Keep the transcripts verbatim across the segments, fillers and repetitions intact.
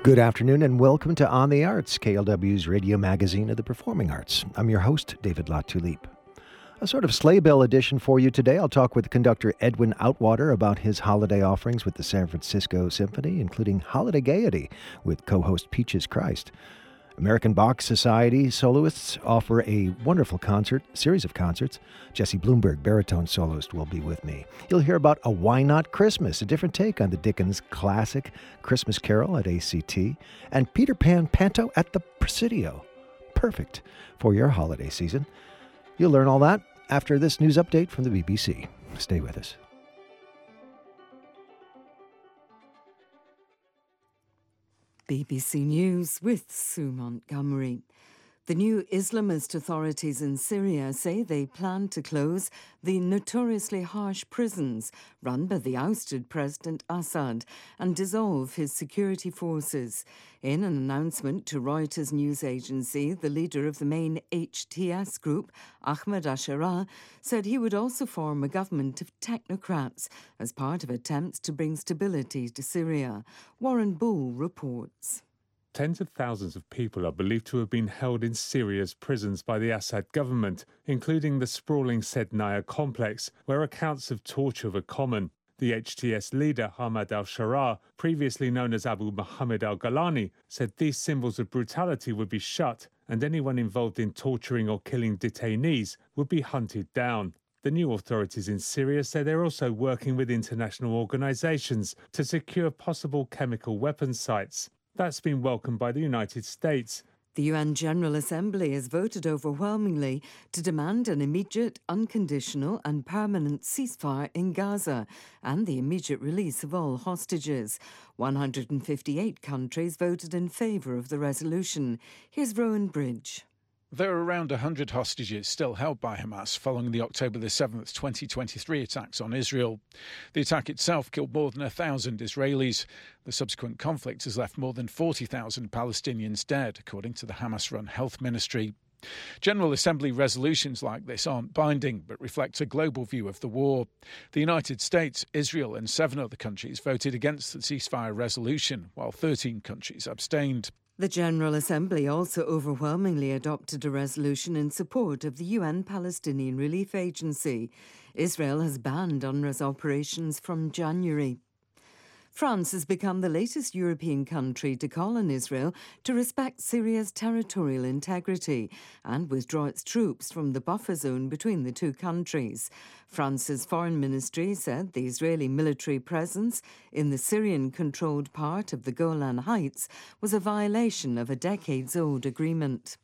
Good afternoon and welcome to On the Arts, K L W's radio magazine of the performing arts. I'm your host, David Latulippe. A sort of sleigh bell edition for you today. I'll talk with conductor Edwin Outwater about his holiday offerings with the San Francisco Symphony, including Holiday Gaiety with co-host Peaches Christ. American Bach Society soloists offer a wonderful concert, series of concerts. Jesse Bloomberg, baritone soloist, will be with me. You'll hear about A Why Not Christmas, a different take on the Dickens classic Christmas Carol at A C T, and Peter Pan Panto at the Presidio. Perfect for your holiday season. You'll learn all that after this news update from the B B C. Stay with us. B B C News with Sue Montgomery. The new Islamist authorities in Syria say they plan to close the notoriously harsh prisons run by the ousted President Assad and dissolve his security forces. In an announcement to Reuters news agency, the leader of the main H T S group, Ahmed Asharah, said he would also form a government of technocrats as part of attempts to bring stability to Syria. Warren Bull reports. Tens of thousands of people are believed to have been held in Syria's prisons by the Assad government, including the sprawling Sednaya complex, where accounts of torture were common. The H T S leader, Ahmad al-Sharaa, previously known as Abu Muhammad al-Galani, said these symbols of brutality would be shut and anyone involved in torturing or killing detainees would be hunted down. The new authorities in Syria say they're also working with international organisations to secure possible chemical weapons sites. That's been welcomed by the United States. The U N General Assembly has voted overwhelmingly to demand an immediate, unconditional and permanent ceasefire in Gaza and the immediate release of all hostages. one hundred fifty-eight countries voted in favour of the resolution. Here's Rowan Bridge. There are around one hundred hostages still held by Hamas following the October the seventh, twenty twenty-three attacks on Israel. The attack itself killed more than one thousand Israelis. The subsequent conflict has left more than forty thousand Palestinians dead, according to the Hamas-run Health Ministry. General Assembly resolutions like this aren't binding, but reflect a global view of the war. The United States, Israel and seven other countries voted against the ceasefire resolution, while thirteen countries abstained. The General Assembly also overwhelmingly adopted a resolution in support of the U N Palestinian Relief Agency. Israel has banned UNRWA's operations from January. France has become the latest European country to call on Israel to respect Syria's territorial integrity and withdraw its troops from the buffer zone between the two countries. France's foreign ministry said the Israeli military presence in the Syrian-controlled part of the Golan Heights was a violation of a decades-old agreement.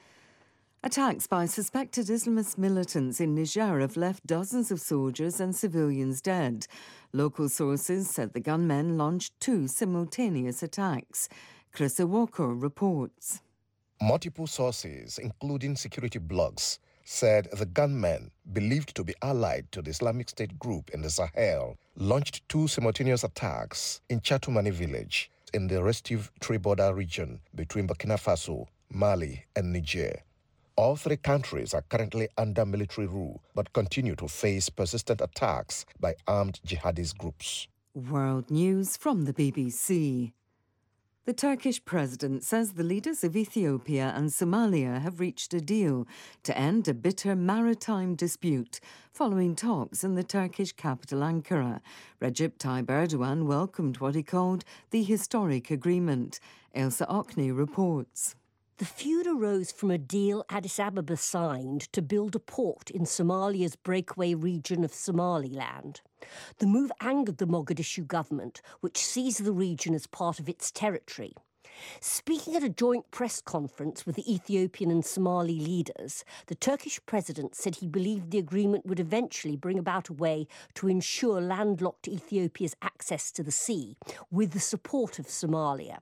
Attacks by suspected Islamist militants in Niger have left dozens of soldiers and civilians dead. Local sources said the gunmen launched two simultaneous attacks. Chris Owoko reports. Multiple sources, including security blogs, said the gunmen, believed to be allied to the Islamic State group in the Sahel, launched two simultaneous attacks in Chatumani village in the restive Tri-border region between Burkina Faso, Mali and Niger. All three countries are currently under military rule, but continue to face persistent attacks by armed jihadist groups. World News from the B B C. The Turkish president says the leaders of Ethiopia and Somalia have reached a deal to end a bitter maritime dispute following talks in the Turkish capital Ankara. Recep Tayyip Erdogan welcomed what he called the historic agreement. Elsa Okney reports. The feud arose from a deal Addis Ababa signed to build a port in Somalia's breakaway region of Somaliland. The move angered the Mogadishu government, which sees the region as part of its territory. Speaking at a joint press conference with the Ethiopian and Somali leaders, the Turkish president said he believed the agreement would eventually bring about a way to ensure landlocked Ethiopia's access to the sea, with the support of Somalia.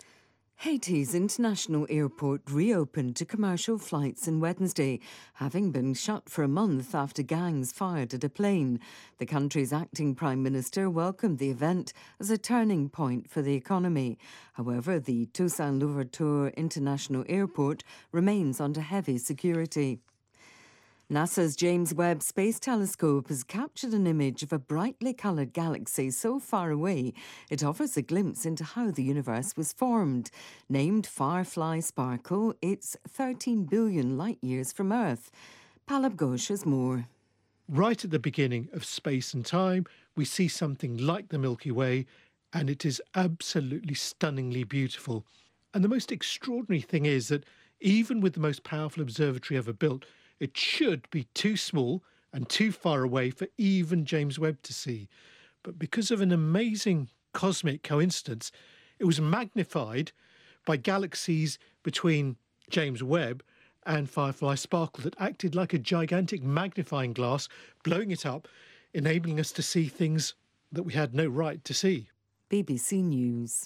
Haiti's international airport reopened to commercial flights on Wednesday, having been shut for a month after gangs fired at a plane. The country's acting prime minister welcomed the event as a turning point for the economy. However, the Toussaint Louverture International Airport remains under heavy security. NASA's James Webb Space Telescope has captured an image of a brightly coloured galaxy so far away it offers a glimpse into how the universe was formed. Named Firefly Sparkle, it's thirteen billion light-years from Earth. Palab Ghosh has more. Right at the beginning of space and time, we see something like the Milky Way, and it is absolutely stunningly beautiful. And the most extraordinary thing is that even with the most powerful observatory ever built, it should be too small and too far away for even James Webb to see. But because of an amazing cosmic coincidence, it was magnified by galaxies between James Webb and Firefly Sparkle that acted like a gigantic magnifying glass, blowing it up, enabling us to see things that we had no right to see. B B C News.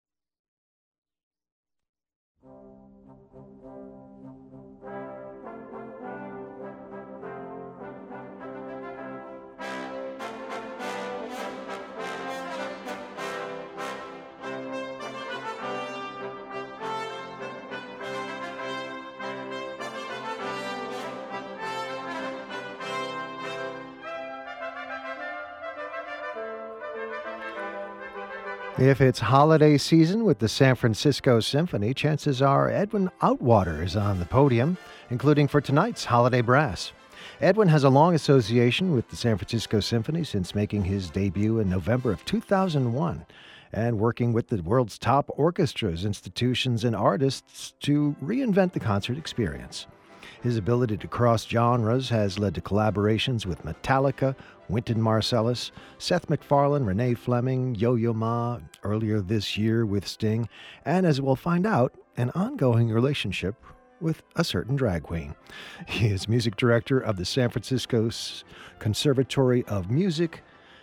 If it's holiday season with the San Francisco Symphony, chances are Edwin Outwater is on the podium, including for tonight's Holiday Brass. Edwin has a long association with the San Francisco Symphony since making his debut in November of two thousand one and working with the world's top orchestras, institutions, and artists to reinvent the concert experience. His ability to cross genres has led to collaborations with Metallica, Wynton Marsalis, Seth MacFarlane, Renee Fleming, Yo-Yo Ma, earlier this year with Sting, and as we'll find out, an ongoing relationship with a certain drag queen. He is music director of the San Francisco Conservatory of Music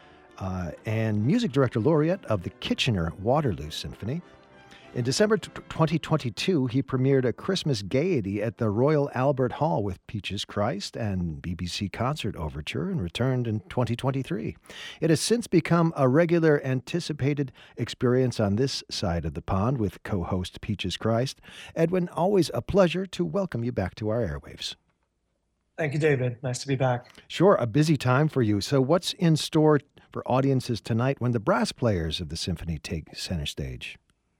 uh, and music director laureate of the Kitchener-Waterloo Symphony. In December twenty twenty-two, he premiered A Christmas Gaiety at the Royal Albert Hall with Peaches Christ and B B C Concert Overture and returned in twenty twenty-three. It has since become a regular anticipated experience on this side of the pond with co-host Peaches Christ. Edwin, always a pleasure to welcome you back to our airwaves. Thank you, David. Nice to be back. Sure, a busy time for you. So what's in store for audiences tonight when the brass players of the symphony take center stage?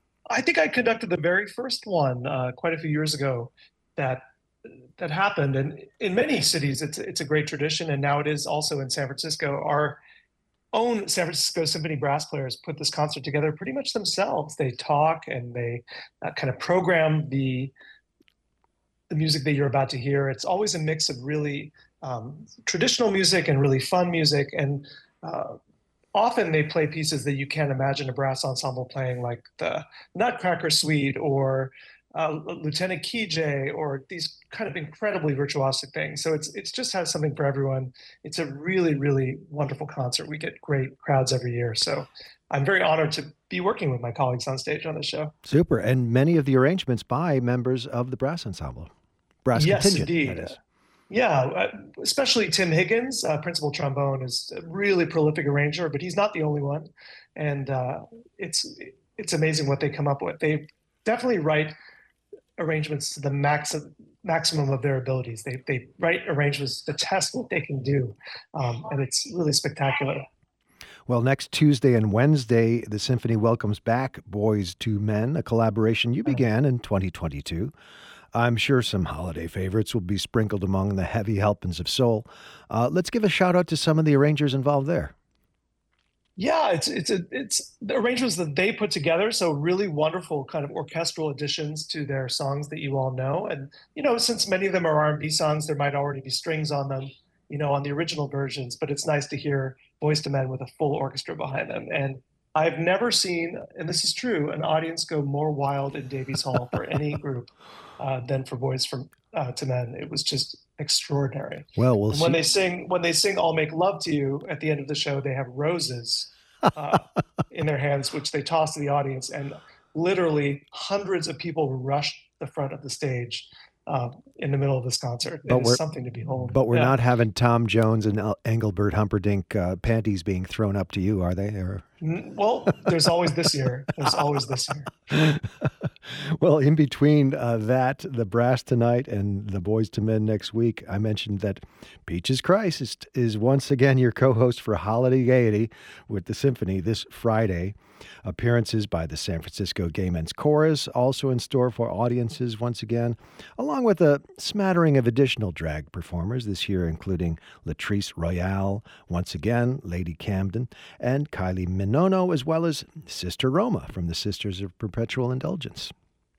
I think I conducted the very first one uh, quite a few years ago that that happened. And in many cities, it's it's a great tradition. And now it is also in San Francisco. Our own San Francisco Symphony brass players put this concert together pretty much themselves. They talk and they uh, kind of program the, the music that you're about to hear. It's always a mix of really um, traditional music and really fun music. And uh, often they play pieces that you can't imagine a brass ensemble playing, like the Nutcracker Suite or uh, Lieutenant Kijé, or these kind of incredibly virtuosic things. So it's it's just has something for everyone. It's a really, really wonderful concert. We get great crowds every year. So I'm very honored to be working with my colleagues on stage on this show. Super. And many of the arrangements by members of the brass ensemble. Brass yes, contingent, indeed. that is. Yeah, especially Tim Higgins, uh, principal trombone, is a really prolific arranger, but he's not the only one. And uh, it's it's amazing what they come up with. They definitely write arrangements to the max of, maximum of their abilities. They they write arrangements to test what they can do, um, and it's really spectacular. Well, next Tuesday and Wednesday, the Symphony welcomes back Boys to Men, a collaboration you began in twenty twenty-two. I'm sure some holiday favorites will be sprinkled among the heavy helpings of soul. Uh, let's give a shout out to some of the arrangers involved there. Yeah, it's it's a, it's the arrangements that they put together. So really wonderful kind of orchestral additions to their songs that you all know. And you know, since many of them are R and B songs, there might already be strings on them, you know, on the original versions. But it's nice to hear Boys to Men with a full orchestra behind them. And I've never seen, and this is true, an audience go more wild in Davies Hall for any group uh, than for Boys from uh, to Men. It was just extraordinary. Well, we'll and see. When they sing, when they sing "I'll Make Love to You" at the end of the show, they have roses uh, in their hands, which they toss to the audience, and literally hundreds of people rush the front of the stage uh, in the middle of this concert. But it we're, is something to behold. But we're yeah. not having Tom Jones and Engelbert Humperdinck uh, panties being thrown up to you, are they? Or... Well, there's always this year. There's always this year. Well, in between uh, that, the brass tonight, and the Boys to Men next week, I mentioned that Peaches Christ is, is once again your co-host for Holiday Gaiety with the Symphony this Friday. Appearances by the San Francisco Gay Men's Chorus also in store for audiences once again, along with a smattering of additional drag performers this year, including Latrice Royale, once again, Lady Camden, and Kylie Minono, as well as Sister Roma from the Sisters of Perpetual Indulgence.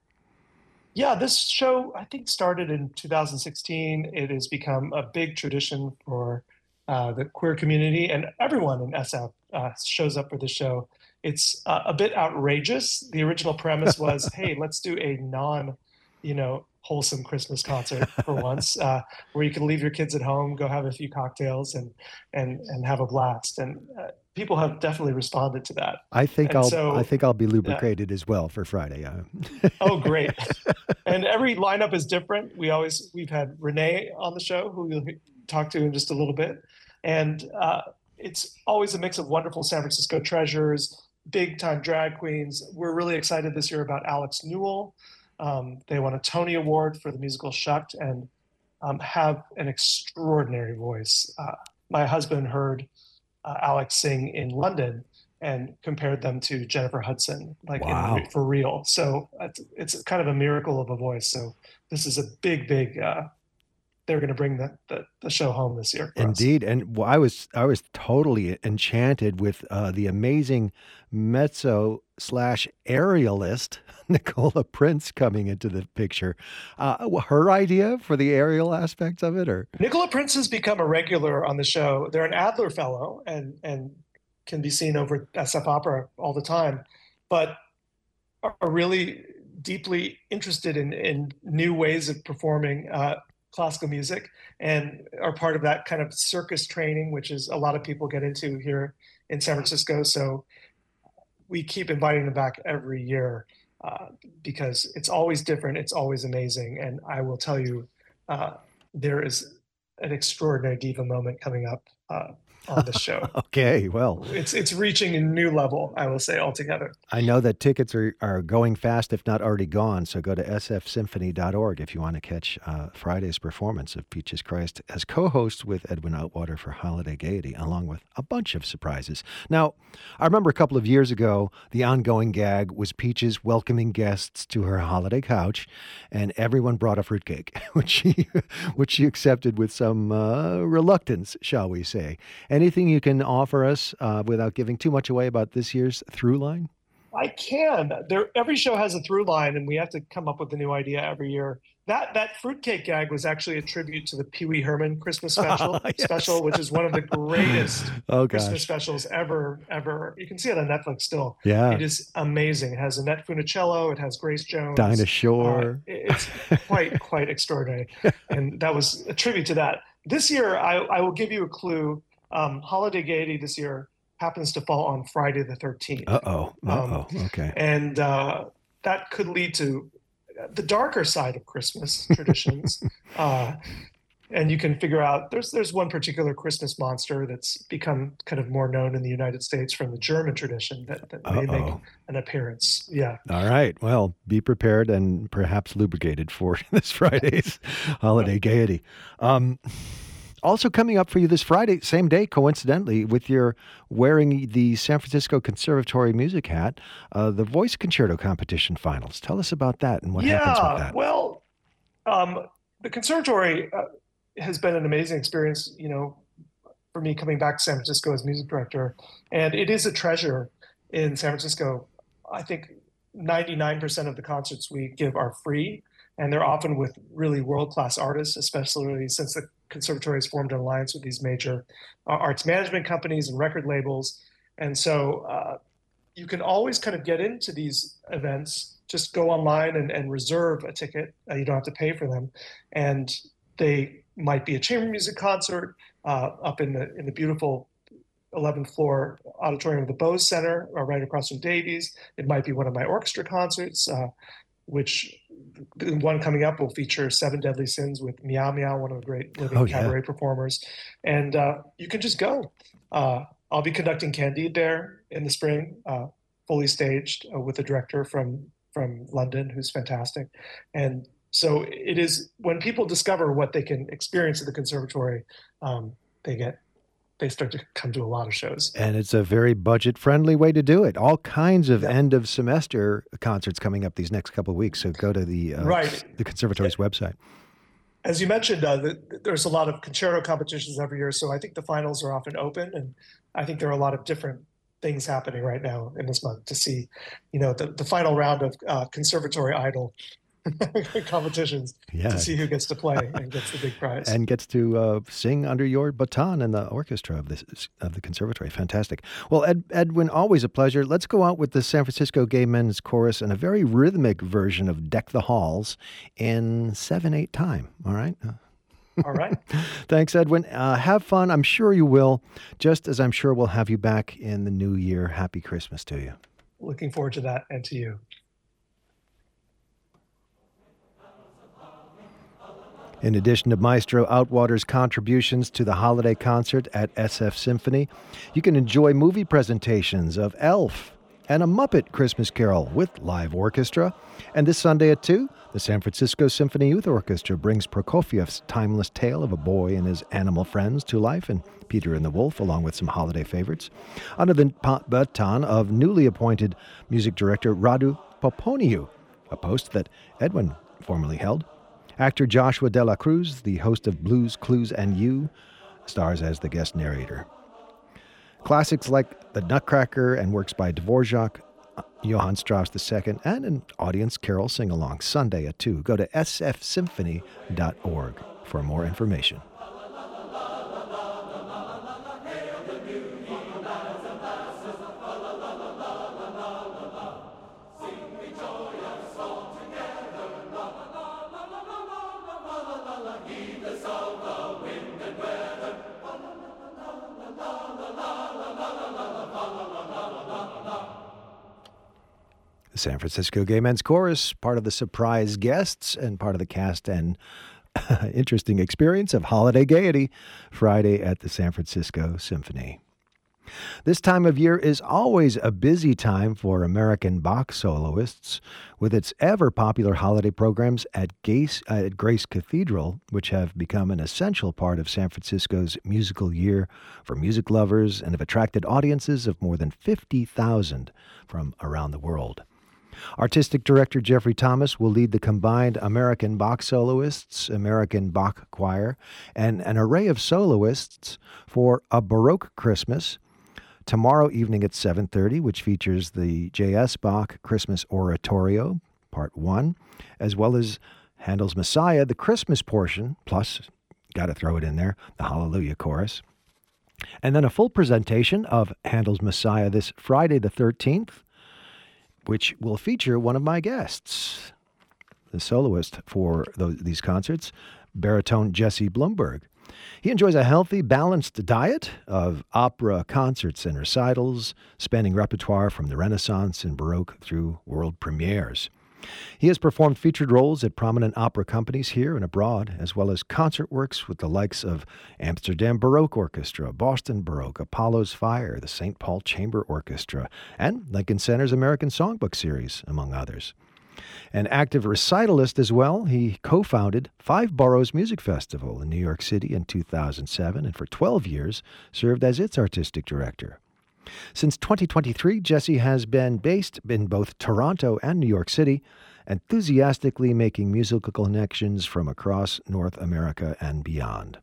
Yeah, this show, I think, started in two thousand sixteen. It has become a big tradition for uh, the queer community, and everyone in S F uh, shows up for the show. It's uh, a bit outrageous. The original premise was, hey, let's do a non, you know, wholesome Christmas concert for once, uh, where you can leave your kids at home, go have a few cocktails, and and and have a blast. And uh, people have definitely responded to that. I think And I'll so, I think I'll be lubricated as well for Friday. Uh, oh, great! And every lineup is different. We always we've had Renee on the show, who we'll talk to in just a little bit, and uh, it's always a mix of wonderful San Francisco treasures, big time drag queens. We're really excited this year about Alex Newell. Um, they won a Tony Award for the musical Shucked, and um, have an extraordinary voice. Uh, my husband heard uh, Alex sing in London and compared them to Jennifer Hudson, like Wow. in, for real. So it's, it's kind of a miracle of a voice. So this is a big, big. Uh, they're going to bring the, the the show home this year. For us. Indeed, and I was I was totally enchanted with uh, the amazing mezzo slash aerialist Nicola Prince coming into the picture. Uh, her idea for the aerial aspects of it, or Nicola Prince has become a regular on the show. They're an Adler Fellow and and can be seen over at S F Opera all the time, but are really deeply interested in in new ways of performing Uh, classical music, and are part of that kind of circus training, which is a lot of people get into here in San Francisco. So we keep inviting them back every year uh, because it's always different. It's always amazing. And I will tell you, uh, there is an extraordinary diva moment coming up uh, on the show. Okay, well, It's it's reaching a new level, I will say, altogether. I know that tickets are, are going fast, if not already gone. So go to s f symphony dot org if you want to catch uh, Friday's performance of Peaches Christ as co-host with Edwin Outwater for Holiday Gaiety, along with a bunch of surprises. Now, I remember a couple of years ago, the ongoing gag was Peaches welcoming guests to her holiday couch, and everyone brought a fruitcake, which she which she accepted with some uh, reluctance, shall we say. Anything you can offer us uh, without giving too much away about this year's through line? I can. There, every show has a through line, and we have to come up with a new idea every year. That that fruitcake gag was actually a tribute to the Pee Wee Herman Christmas special, Yes. special, which is one of the greatest Oh, Christmas gosh. specials ever, ever. You can see it on Netflix still. Yeah. It is amazing. It has Annette Funicello. It has Grace Jones. Dinah Uh, Shore. it- it's quite, quite extraordinary. And that was a tribute to that. This year, I, I will give you a clue. Um, Holiday Gaiety this year happens to fall on Friday the thirteenth. Uh-oh. Uh-oh. Okay. And uh, that could lead to the darker side of Christmas traditions. uh, and you can figure out there's there's one particular Christmas monster that's become kind of more known in the United States from the German tradition that, that may make Uh-oh. an appearance. Yeah. All right. Well, be prepared and perhaps lubricated for this Friday's Holiday Gaiety. Um, also coming up for you this Friday, same day, coincidentally, with your wearing the San Francisco Conservatory music hat, uh, the Voice Concerto Competition Finals. Tell us about that and what happens with Yeah. that. Well, um, the conservatory uh, has been an amazing experience, you know, for me coming back to San Francisco as music director. And it is a treasure in San Francisco. I think ninety-nine percent of the concerts we give are free, and they're often with really world-class artists, especially since the conservatory has formed an alliance with these major uh, arts management companies and record labels. And so uh, you can always kind of get into these events. Just go online and, and reserve a ticket. Uh, you don't have to pay for them. And they might be a chamber music concert uh, up in the in the beautiful eleventh floor auditorium of the Bose Center, or right across from Davies. It might be one of my orchestra concerts, uh, which the one coming up will feature Seven Deadly Sins with Meow Meow, one of the great living Oh, yeah. cabaret performers. And uh, you can just go. Uh, I'll be conducting Candide there in the spring, uh, fully staged uh, with a director from from London, who's fantastic. And so it is, when people discover what they can experience at the conservatory, um, they get they start to come to a lot of shows. And it's a very budget-friendly way to do it. All kinds of yeah. end-of-semester concerts coming up these next couple of weeks. So go to the uh, right. the conservatory's yeah. website. As you mentioned, uh, the, there's a lot of concerto competitions every year, so I think the finals are often open, and I think there are a lot of different things happening right now in this month to see, you know, the, the final round of uh, Conservatory Idol competitions yeah. to see who gets to play and gets the big prize and gets to uh, sing under your baton in the orchestra of this of the conservatory. Fantastic. Well, Ed, Edwin, always a pleasure. Let's go out with the San Francisco Gay Men's Chorus and a very rhythmic version of Deck the Halls in seven eight time. All right. All right. Thanks, Edwin. Uh, have fun. I'm sure you will, just as I'm sure we'll have you back in the new year. Happy Christmas to you. Looking forward to that, and to you. In addition to Maestro Outwater's contributions to the holiday concert at S F Symphony, you can enjoy movie presentations of Elf and A Muppet Christmas Carol with live orchestra. And this Sunday at two, the San Francisco Symphony Youth Orchestra brings Prokofiev's timeless tale of a boy and his animal friends to life, and Peter and the Wolf, along with some holiday favorites, under the baton of newly appointed music director Radu Poponiu, a post that Edwin formerly held. Actor Joshua De La Cruz, the host of Blues, Clues, and You, stars as the guest narrator. Classics like The Nutcracker and works by Dvorak, Johann Strauss the Second, and an audience carol sing-along Sunday at two. Go to s f symphony dot org for more information. The San Francisco Gay Men's Chorus, part of the surprise guests and part of the cast and interesting experience of holiday gaiety Friday at the San Francisco Symphony. This time of year is always a busy time for American Bach soloists, with its ever-popular holiday programs at Grace, uh, at Grace Cathedral, which have become an essential part of San Francisco's musical year for music lovers and have attracted audiences of more than fifty thousand from around the world. Artistic director Jeffrey Thomas will lead the combined American Bach soloists, American Bach Choir, and an array of soloists for A Baroque Christmas tomorrow evening at seven thirty, which features the J S. Bach Christmas Oratorio, Part one, as well as Handel's Messiah, the Christmas portion, plus, got to throw it in there, the Hallelujah Chorus. And then a full presentation of Handel's Messiah this Friday the thirteenth, which will feature one of my guests, the soloist for those, these concerts, baritone Jesse Blumberg. He enjoys a healthy, balanced diet of opera concerts and recitals, spanning repertoire from the Renaissance and Baroque through world premieres. He has performed featured roles at prominent opera companies here and abroad, as well as concert works with the likes of Amsterdam Baroque Orchestra, Boston Baroque, Apollo's Fire, the Saint Paul Chamber Orchestra, and Lincoln Center's American Songbook Series, among others. An active recitalist as well, he co-founded Five Boroughs Music Festival in New York City in two thousand seven, and for twelve years served as its artistic director. Since twenty twenty-three, Jesse has been based in both Toronto and New York City, enthusiastically making musical connections from across North America and beyond.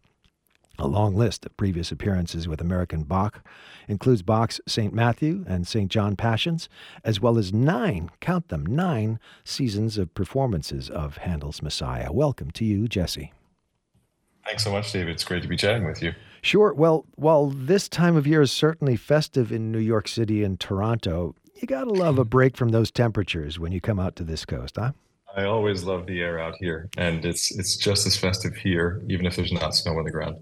A long list of previous appearances with American Bach includes Bach's Saint Matthew and Saint John Passions, as well as nine, count them, nine seasons of performances of Handel's Messiah. Welcome to you, Jesse. Thanks so much, David. It's great to be chatting with you. Sure. Well, while this time of year is certainly festive in New York City and Toronto, you gotta love a break from those temperatures when you come out to this coast, huh? I always love the air out here, and it's it's just as festive here, even if there's not snow on the ground.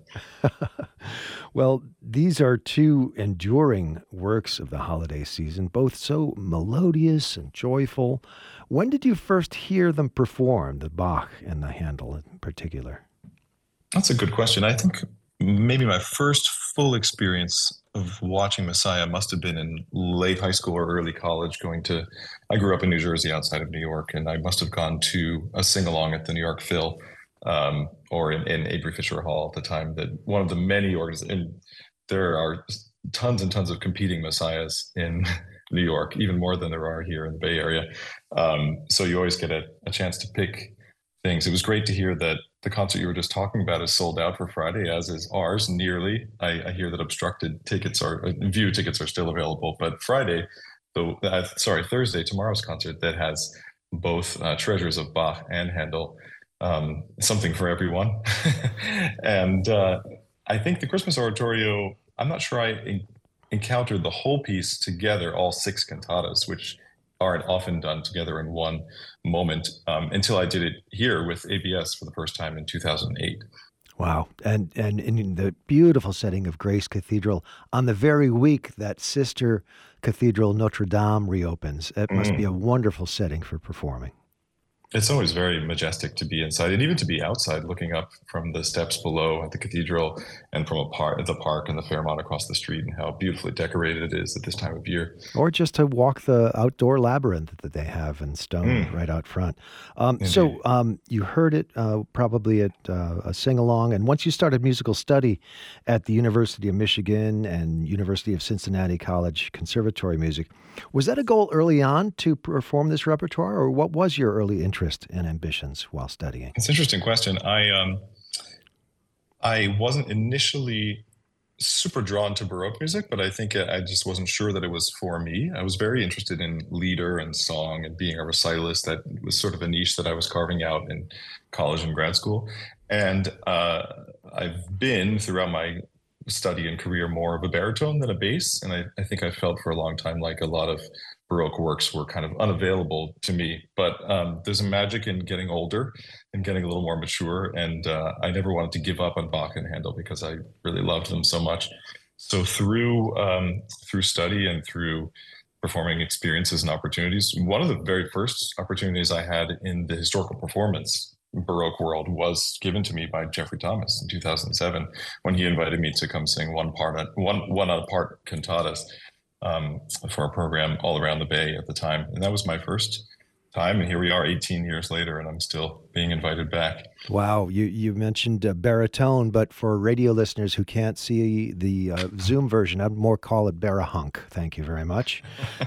Well, these are two enduring works of the holiday season, both so melodious and joyful. When did you first hear them performed, the Bach and the Handel in particular? That's a good question. I think maybe my first full experience of watching Messiah must have been in late high school or early college. Going to, I grew up in New Jersey, outside of New York, and I must have gone to a sing along at the New York Phil, um, or in, in Avery Fisher Hall at the time. That one of the many organizations. There are tons and tons of competing Messiahs in New York, even more than there are here in the Bay Area. Um, so you always get a, a chance to pick things. It was great to hear that the concert you were just talking about is sold out for Friday, as is ours, nearly. I, I hear that obstructed tickets are, uh, view tickets are still available, but Friday, the, uh, sorry, Thursday, tomorrow's concert that has both uh, treasures of Bach and Handel, um, something for everyone. and uh, I think the Christmas Oratorio, I'm not sure I en- encountered the whole piece together, all six cantatas, which aren't often done together in one moment, um, until I did it here with A B S for the first time in two thousand eight. Wow. And, and in the beautiful setting of Grace Cathedral, on the very week that sister cathedral Notre Dame reopens, it must mm. be a wonderful setting for performing. It's always very majestic to be inside, and even to be outside, looking up from the steps below at the cathedral and from a park, the park and the Fairmont across the street, and how beautifully decorated it is at this time of year. Or just to walk the outdoor labyrinth that they have in stone mm. right out front. Um, so um, you heard it uh, probably at uh, a sing-along, and once you started musical study at the University of Michigan and University of Cincinnati College Conservatory Music, was that a goal early on to perform this repertoire, or what was your early interest and ambitions while studying? It's an interesting question. I um, I wasn't initially super drawn to Baroque music, but I think I just wasn't sure that it was for me. I was very interested in lieder and song and being a recitalist. That was sort of a niche that I was carving out in college and grad school. And uh, I've been, throughout my study and career, more of a baritone than a bass. And I, I think I felt for a long time like a lot of Baroque works were kind of unavailable to me. But um, there's a magic in getting older and getting a little more mature. And uh, I never wanted to give up on Bach and Handel because I really loved them so much. So through um, through study and through performing experiences and opportunities, one of the very first opportunities I had in the historical performance Baroque world was given to me by Jeffrey Thomas in two thousand seven, when he invited me to come sing one part, one one out of part cantatas um, for a program all around the Bay at the time, and that was my first time. And here we are, eighteen years later, and I'm still being invited back. Wow, you you mentioned uh, baritone, but for radio listeners who can't see the uh, Zoom version, I'd more call it barahunk. Thank you very much.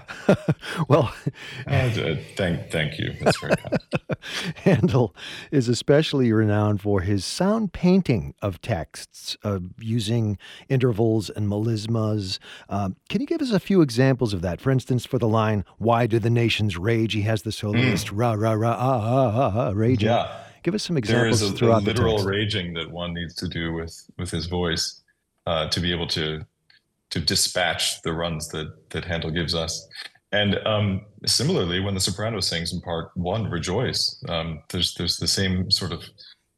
Well, uh, thank thank you. That's very kind. Handel is especially renowned for his sound painting of texts, uh, using intervals and melismas. Um, can you give us a few examples of that? For instance, for the line, "Why do the nations rage?" He has the soloist mm. "ra ra ra ah ah ah, ah raging." Yeah. Give us some examples. There is a, throughout a literal the text. raging that one needs to do with with his voice uh, to be able to to dispatch the runs that that Handel gives us. And um, similarly, when the soprano sings in part one, "Rejoice," um, there's there's the same sort of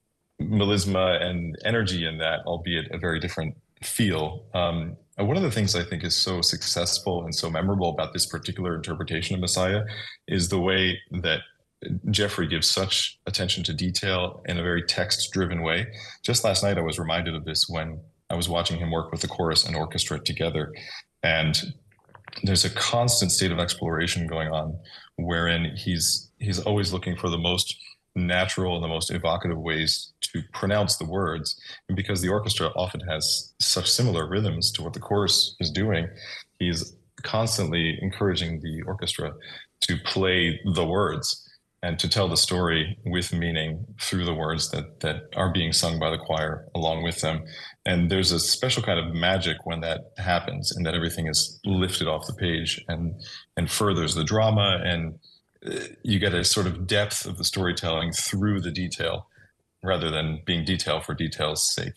melisma and energy in that, albeit a very different feel. Um, and one of the things I think is so successful and so memorable about this particular interpretation of Messiah is the way that Jeffrey gives such attention to detail in a very text-driven way. Just last night, I was reminded of this when I was watching him work with the chorus and orchestra together. And there's a constant state of exploration going on, wherein he's he's always looking for the most natural and the most evocative ways to pronounce the words. And because the orchestra often has such similar rhythms to what the chorus is doing, he's constantly encouraging the orchestra to play the words and to tell the story with meaning through the words that that are being sung by the choir along with them. And there's a special kind of magic when that happens, and that everything is lifted off the page and and furthers the drama, and you get a sort of depth of the storytelling through the detail rather than being detail for detail's sake.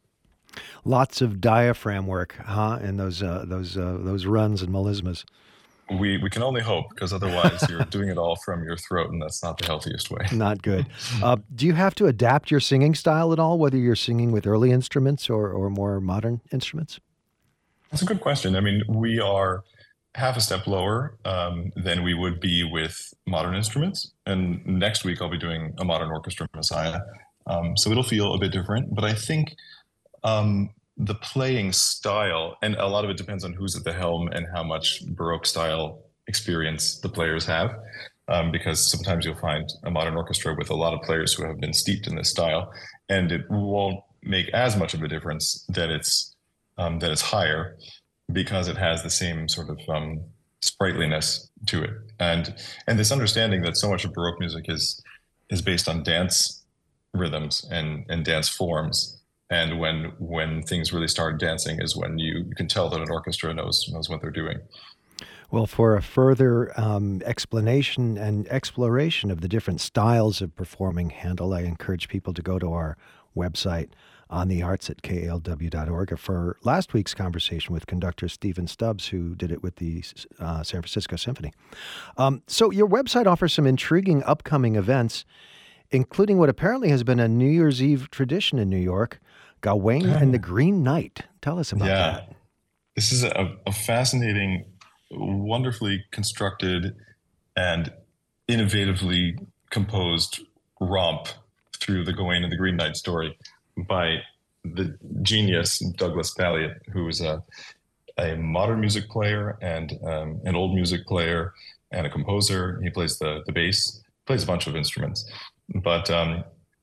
Lots of diaphragm work, huh? And those uh, those uh, those runs and melismas. We we can only hope, because otherwise you're doing it all from your throat, and that's not the healthiest way. Not good. Uh, do you have to adapt your singing style at all, whether you're singing with early instruments or, or more modern instruments? That's a good question. I mean, we are half a step lower um, than we would be with modern instruments. And next week I'll be doing a modern orchestra Messiah. Um, so it'll feel a bit different. But I think um, the playing style, and a lot of it depends on who's at the helm and how much Baroque style experience the players have. Um, because sometimes you'll find a modern orchestra with a lot of players who have been steeped in this style, and it won't make as much of a difference that it's um, that it's higher, because it has the same sort of um, sprightliness to it, and and this understanding that so much of Baroque music is is based on dance rhythms and and dance forms, and when when things really start dancing is when you, you can tell that an orchestra knows knows what they're doing. Well, for a further um, explanation and exploration of the different styles of performing Handel, I encourage people to go to our website, on the arts at K A L W dot org. For last week's conversation with conductor Stephen Stubbs, who did it with the uh, San Francisco Symphony. Um, so your website offers some intriguing upcoming events, including what apparently has been a New Year's Eve tradition in New York, Gawain and the Green Knight. Tell us about yeah. that. This is a, a fascinating, wonderfully constructed and innovatively composed romp through the Gawain and the Green Knight story by the genius Douglas Balliet, who is a, a modern music player and um, an old music player and a composer. He plays the, the bass, plays a bunch of instruments, but um,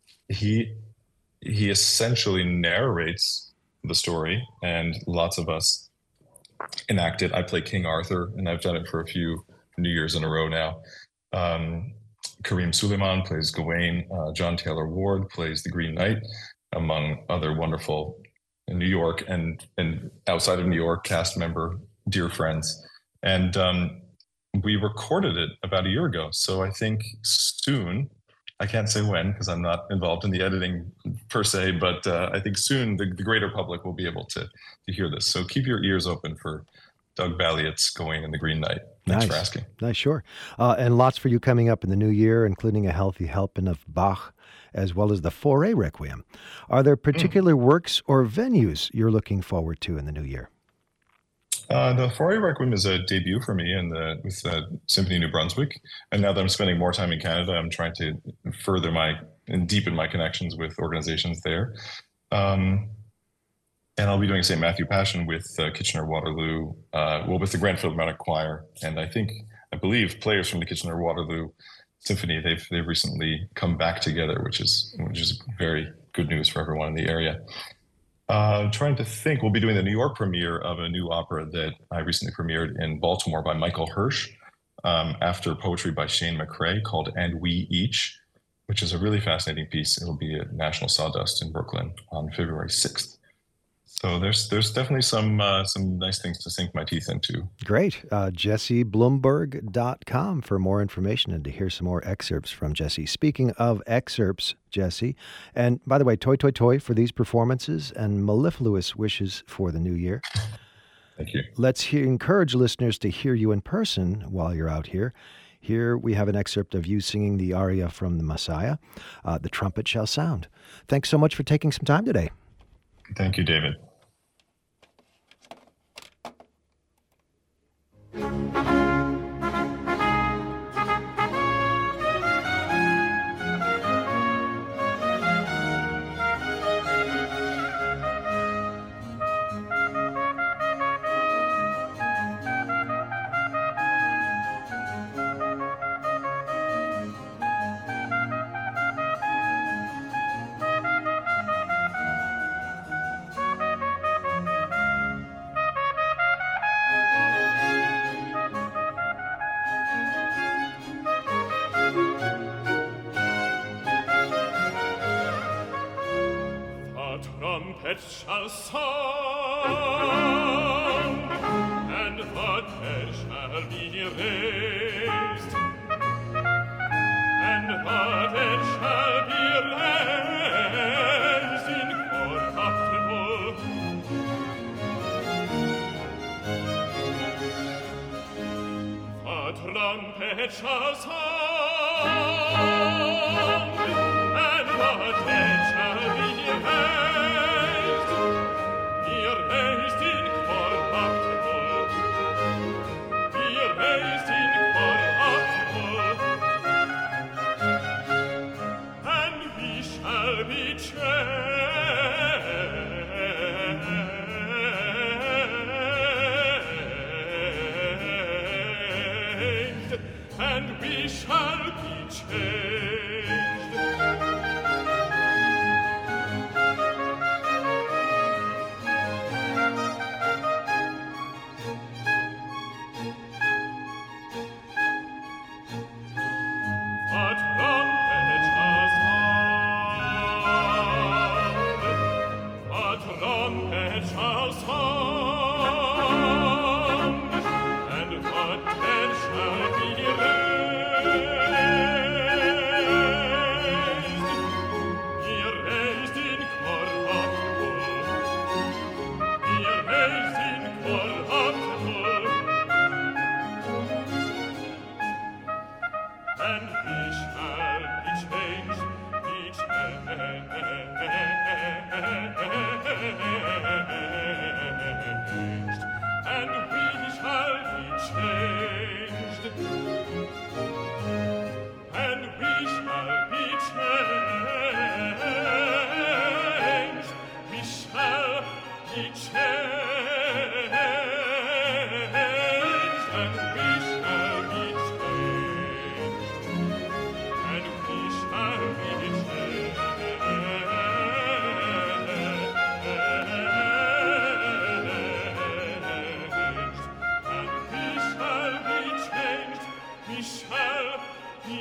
he he essentially narrates the story, and lots of us enact it. I play King Arthur, and I've done it for a few New Years in a row now. Um, Kareem Suleiman plays Gawain. Uh, John Taylor Ward plays the Green Knight, among other wonderful in New York and, and outside of New York cast member, dear friends. And um, we recorded it about a year ago. So I think soon, I can't say when because I'm not involved in the editing per se, but uh, I think soon the, the greater public will be able to, to hear this. So keep your ears open for Doug Balliet's Gawain and the Green Knight. Thanks nice. for asking. Nice, sure. Uh, and lots for you coming up in the new year, including a healthy helping of Bach, as well as the Fauré Requiem. Are there particular mm. works or venues you're looking forward to in the new year? Uh, the Fauré Requiem is a debut for me in the, with the Symphony New Brunswick. And now that I'm spending more time in Canada, I'm trying to further my and deepen my connections with organizations there. Um, and I'll be doing Saint Matthew Passion with uh, Kitchener-Waterloo, uh, well, with the Grand Philharmonic Choir. And I think, I believe players from the Kitchener-Waterloo Symphony, they've they've recently come back together, which is which is very good news for everyone in the area. Uh, I'm trying to think, we'll be doing the New York premiere of a new opera that I recently premiered in Baltimore by Michael Hirsch, um, after poetry by Shane McCrae, called And We Each, which is a really fascinating piece. It'll be at National Sawdust in Brooklyn on February sixth. So there's there's definitely some uh, some nice things to sink my teeth into. Great. Uh, Jesse Bloomberg dot com for more information and to hear some more excerpts from Jesse. Speaking of excerpts, Jesse, and by the way, toi toi toi for these performances and mellifluous wishes for the new year. Thank you. Let's hear, encourage listeners to hear you in person while you're out here. Here we have an excerpt of you singing the aria from the Messiah, uh, The Trumpet Shall Sound. Thanks so much for taking some time today. Thank you, David. Trumpet shall sound, and the dead shall be raised, and the dead shall be raised incorruptible. The trumpet shall sound, and the dead shall be raised. Be changed. changed, and we shall be changed. What trumpet shall sound? What trumpet shall sound? And what dead shall be raised? Be raised incorruptible. Be raised incorruptible. And we shall be changed, be changed, and we shall be changed, and we shall be changed, we shall be changed, and we shall be changed. And we shall be changed, and we shall be changed, we shall be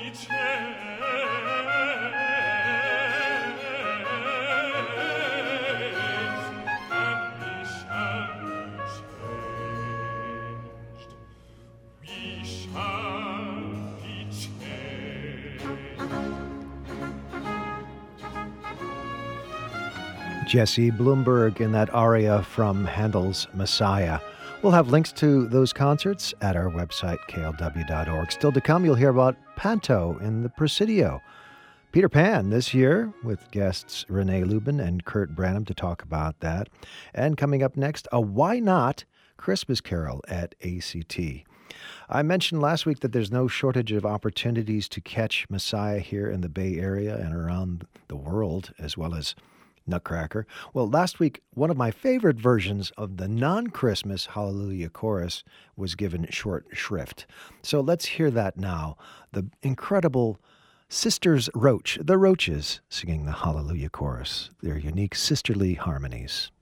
Jesse Bloomberg in that aria from Handel's Messiah. We'll have links to those concerts at our website, K L W dot org. Still to come, you'll hear about Panto in the Presidio. Peter Pan this year with guests Renee Lubin and Kurt Branham to talk about that. And coming up next, a Why Not Christmas Carol at A C T. I mentioned last week that there's no shortage of opportunities to catch Messiah here in the Bay Area and around the world, as well as Nutcracker. Well, last week, one of my favorite versions of the non-Christmas Hallelujah Chorus was given short shrift. So let's hear that now. The incredible Sisters Roach, the Roaches, singing the Hallelujah Chorus, their unique sisterly harmonies.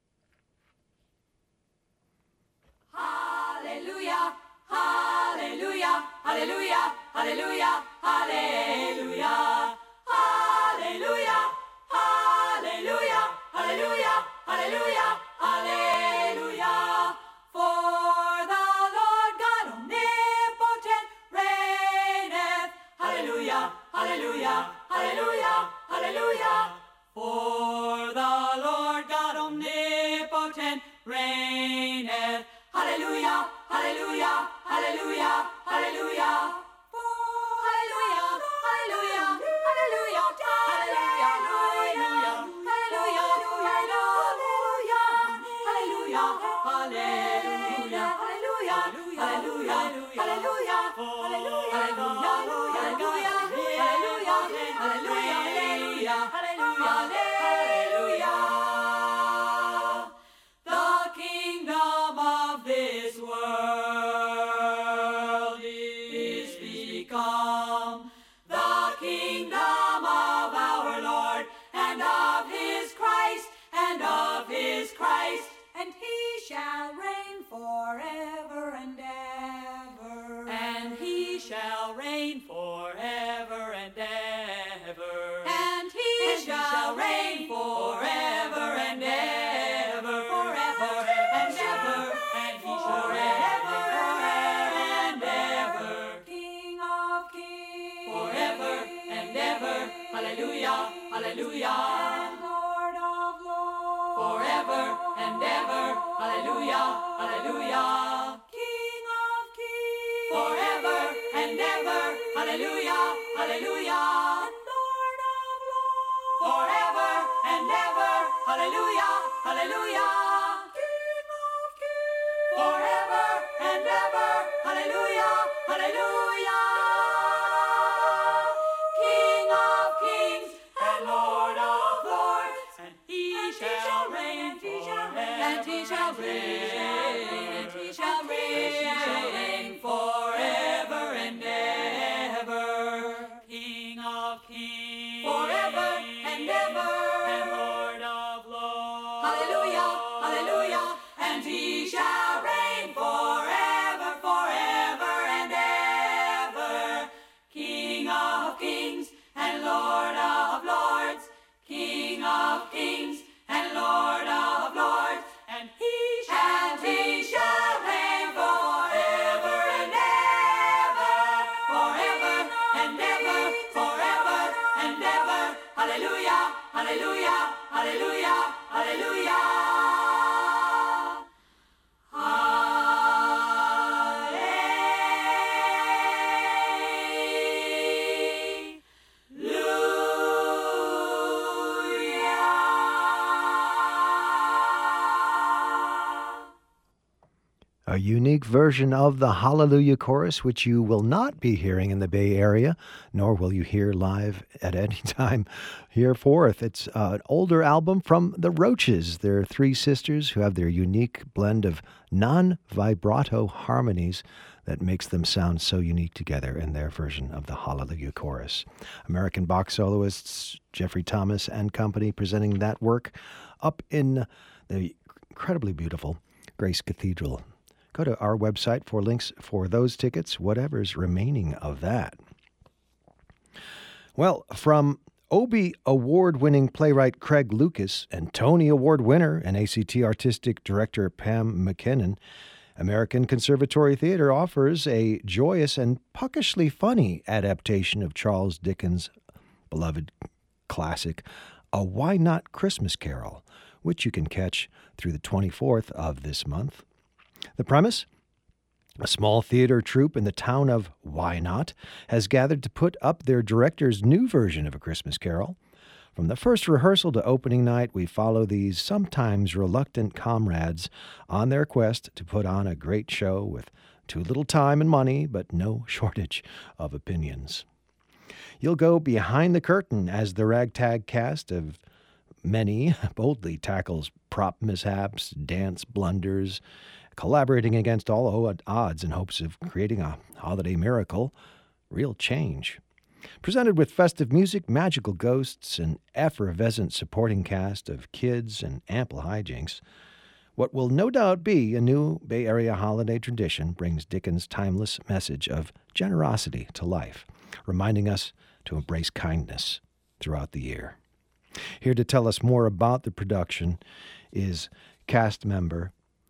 Hallelujah, hallelujah, hallelujah, hallelujah, hallelujah, hallelujah. Hallelujah, hallelujah, hallelujah, hallelujah. For the Lord God omnipotent reigneth. Hallelujah, hallelujah, hallelujah, hallelujah. For the Lord God omnipotent reigneth. Hallelujah, hallelujah, hallelujah, hallelujah. Hallelujah, hallelujah, hallelujah, hallelujah. The kingdom of this world is become the kingdom of our Lord and of his Christ, and of his Christ, and he shall reign forever and ever. And he shall reign forever and ever. And he, and shall, shall reign forever and ever. Forever and ever. And he shall forever and ever. King of kings. Forever and ever. Hallelujah, hallelujah. And Lord of lords. Forever and ever. Hallelujah, hallelujah. King of kings. Forever and ever. Hallelujah, hallelujah. And Lord of lords. Forever and ever. Hallelujah, hallelujah. King of kings. Forever and ever. Hallelujah, hallelujah. King of kings and Lord of lords, and he and shall reign forever. And he shall reign, and he shall reign, and he shall reign forever and hallelujah, hallelujah, hallelujah. A unique version of the Hallelujah Chorus, which you will not be hearing in the Bay Area, nor will you hear live at any time here forth. It's uh, an older album from the Roaches. They're three sisters who have their unique blend of non-vibrato harmonies that makes them sound so unique together in their version of the Hallelujah Chorus. American Bach soloists Jeffrey Thomas and company presenting that work up in the incredibly beautiful Grace Cathedral. Go to our website for links for those tickets, whatever's remaining of that. Well, from Obie Award-winning playwright Craig Lucas and Tony Award winner and A C T artistic director Pam McKinnon, American Conservatory Theater offers a joyous and puckishly funny adaptation of Charles Dickens' beloved classic, A Why Not Christmas Carol, which you can catch through the twenty-fourth of this month. The premise? A small theater troupe in the town of Why Not has gathered to put up their director's new version of A Christmas Carol. From the first rehearsal to opening night, we follow these sometimes reluctant comrades on their quest to put on a great show with too little time and money, but no shortage of opinions. You'll go behind the curtain as the ragtag cast of many boldly tackles prop mishaps, dance blunders, collaborating against all odds in hopes of creating a holiday miracle, real change. Presented with festive music, magical ghosts, an effervescent supporting cast of kids and ample hijinks, what will no doubt be a new Bay Area holiday tradition brings Dickens' timeless message of generosity to life, reminding us to embrace kindness throughout the year. Here to tell us more about the production is cast member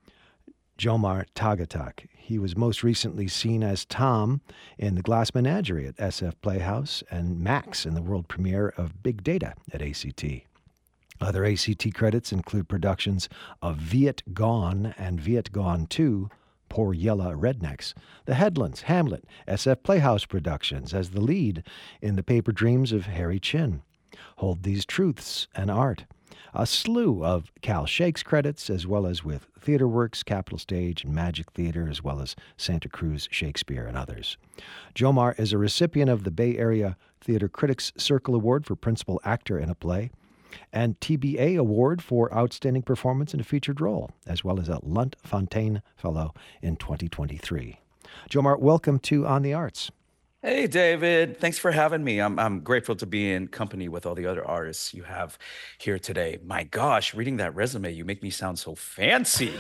Jomar Tagatak. He was most recently seen as Tom in The Glass Menagerie at S F Playhouse and Max in the world premiere of Big Data at A C T. Other A C T credits include productions of Viet Gone and Viet Gone two, Poor Yella Rednecks, The Headlands, Hamlet, S F Playhouse Productions as the lead in The Paper Dreams of Harry Chin, Hold These Truths and Art, a slew of Cal Shakes credits, as well as with Theater Works, Capitol Stage, and Magic Theater, as well as Santa Cruz Shakespeare and others. Jomar is a recipient of the Bay Area Theater Critics Circle Award for Principal Actor in a Play and T B A Award for Outstanding Performance in a Featured Role, as well as a Lunt Fontaine Fellow in twenty twenty-three. Jomar, welcome to On the Arts. Hey, David. Thanks for having me. I'm I'm grateful to be in company with all the other artists you have here today. My gosh, reading that resume, you make me sound so fancy.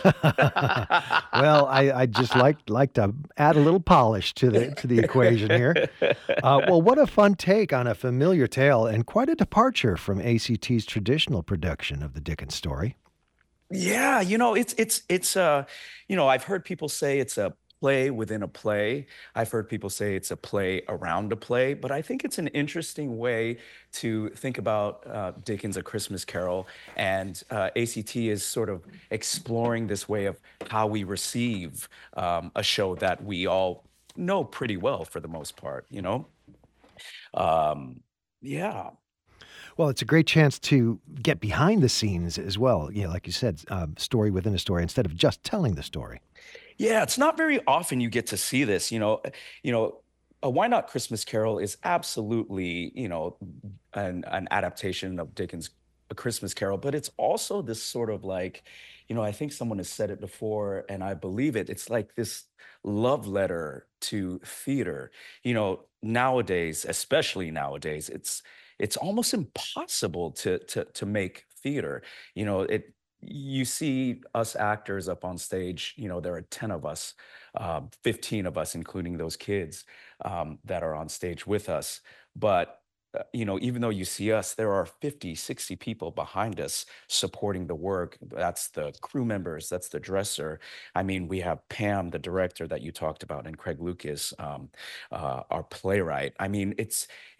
Well, I, I just like like to add a little polish to the to the equation here. Uh, well, what a fun take on a familiar tale and quite a departure from A C T's traditional production of the Dickens story. Yeah, you know, it's it's it's uh, you know, I've heard people say it's a play within a play. I've heard people say it's a play around a play, but I think it's an interesting way to think about uh, Dickens' A Christmas Carol, and uh, A C T is sort of exploring this way of how we receive um, a show that we all know pretty well for the most part, you know? Um, yeah. Well, it's a great chance to get behind the scenes as well. You know, like you said, uh, story within a story instead of just telling the story. Yeah, it's not very often you get to see this, you know, you know, A Why Not Christmas Carol is absolutely, you know, an, an adaptation of Dickens' A Christmas Carol, but it's also this sort of like, you know, I think someone has said it before, and I believe it. It's like this love letter to theater. You know, nowadays, especially nowadays, it's it's almost impossible to to to make theater. You know, it you see us actors up on stage, you know, there are ten of us, uh, fifteen of us, including those kids um, that are on stage with us. But, uh, you know, even though you see us, there are fifty, sixty people behind us supporting the work. That's the crew members, that's the dresser. I mean, we have Pam, the director that you talked about, and Craig Lucas, um, uh, our playwright. I mean, it's, it,